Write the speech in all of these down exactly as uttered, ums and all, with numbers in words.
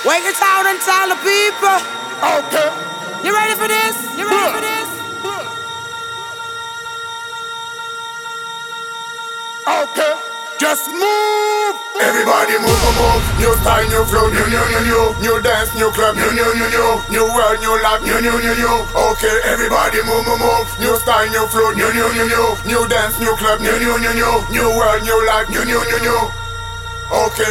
Wake the town and tell the people. Okay. You ready for this? You ready for this? Okay. Just move. Everybody move, move, move. New style, new flow, new, new, new, new. New dance, new club, new, new, new, new. New world, new life, new, new, new, new. Okay, everybody move, move, move. New style, new flow, new, new, new, new. New dance, new club, new, new, new, new. New world, new life, new, new, new, new. Okay.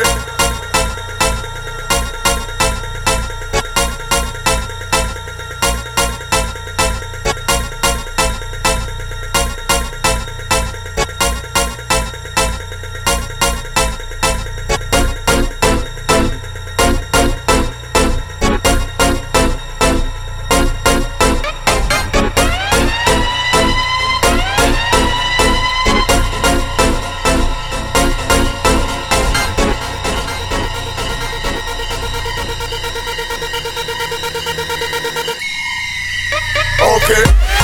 Okay.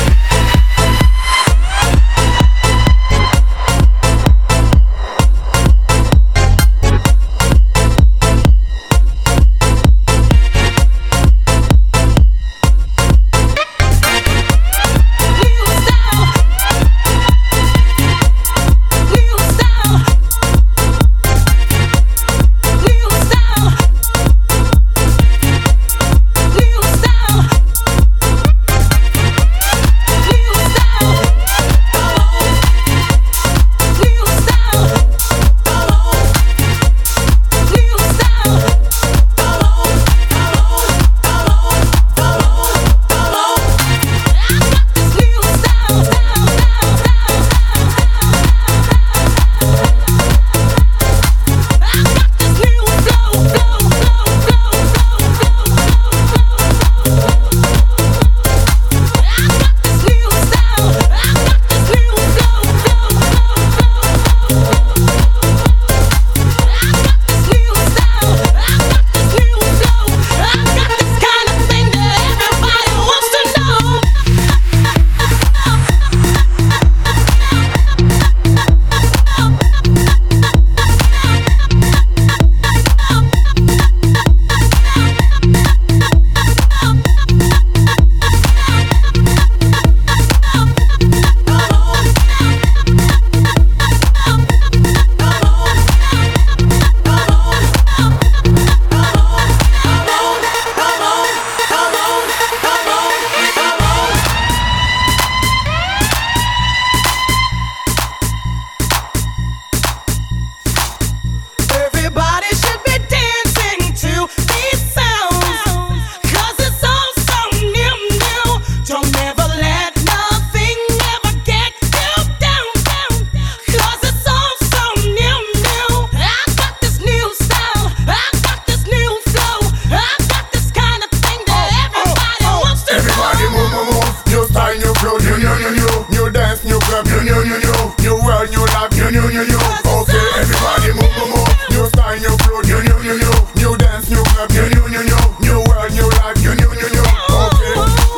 New, new, new, new, new world, new life, new, new, new, new. Okay, everybody move, move, move. New style, new flow, new, new, new, new. New dance, new club, new, new, new, new. New world, new life, new, new, new, new. Okay,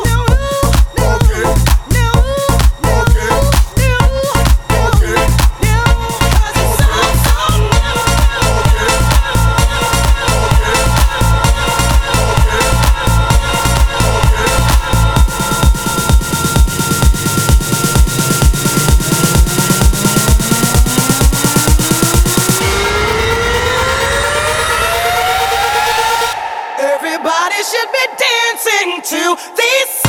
okay, okay, okay. Everybody should be dancing to these